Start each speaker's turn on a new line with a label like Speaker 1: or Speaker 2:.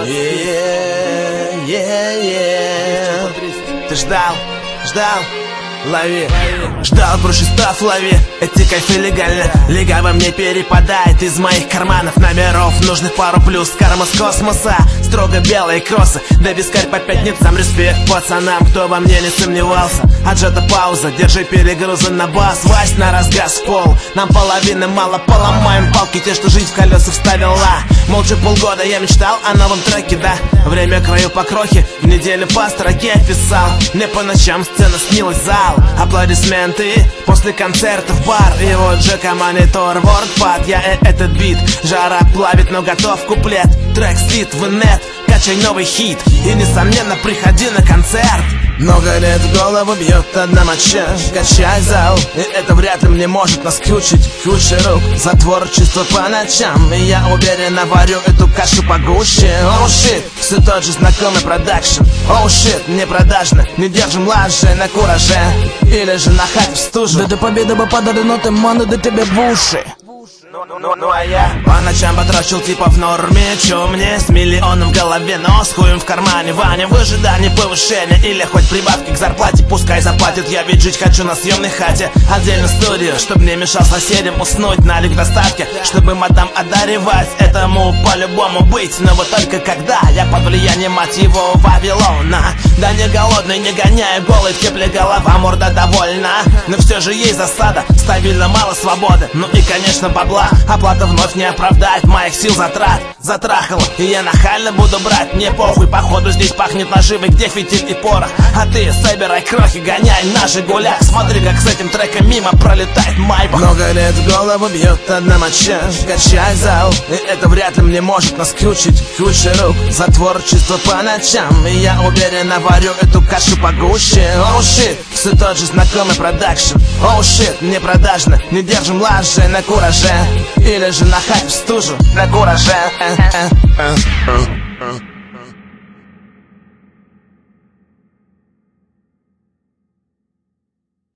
Speaker 1: Ты ждал, лови. Ждал, проще став, лови. Эти кайфы легально. Лига во мне перепадает из моих карманов номеров. Нужных пару плюс, карма с космоса. Строго белые кроссы, да вискарь по пятницам. Респект пацанам, кто во мне не сомневался. Отжата пауза, держи перегрузы на бас. Вась на разгаз в пол, нам половины мало. Поломаем палки те, что жизнь в колеса вставила. Молча полгода я мечтал о новом треке, да. Время краю по крохе, в неделю по строке писал. Мне по ночам сцена снилась, зал. Аплодисменты после концерта в бар. И вот ЖК монитор, вордпад. Я этот бит, жара плавит, но готов куплет. Трек слит в инет, качай новый хит. И несомненно приходи на концерт. Много лет в голову бьет одна моча. Качай зал, и это вряд ли мне может наскучить. Куча рук за творчество по ночам. И я уверенно варю эту кашу погуще. Оу щит, все тот же знакомый продакшн. Оу щит, не продажно, не держим лажи на кураже. Или же на хате в стужу. Да до победы бы подали ноты, ману до тебе в уши. Ну а я по ночам потрачил типа в норме. Чё мне с миллионом в голове, но с хуем в кармане. Ваня в ожидании повышения или хоть прибавки к зарплате. Пускай заплатит, я ведь жить хочу на съемной хате. Отдельно студию, чтоб не мешал соседям уснуть. Налик доставки, чтобы мадам одаривать. Этому по-любому быть, но вот только когда я под влиянием, мать его, Вавилона. Да не голодный, не гоняю голый в тепле голова, морда довольна. Но все же есть засада, стабильно мало свободы. Ну и конечно бабла. Оплата вновь не оправдает моих сил затрат. Затрахало, и я нахально буду брать. Мне похуй, походу здесь пахнет наживой, где фитиль и порох. А ты собирай крохи, гоняй на жигулях. Смотри, как с этим треком мимо пролетает майбах. Много лет в голову бьет одна моча. Качай зал, и это вряд ли мне может наскучить. Куча рук за творчество по ночам. И я уверенно варю эту кашу погуще. Оу щит, все тот же знакомый продакшн. Оу щит, не продажно, не держим лажи на кураже. Или же на хате в стужу, на кураже.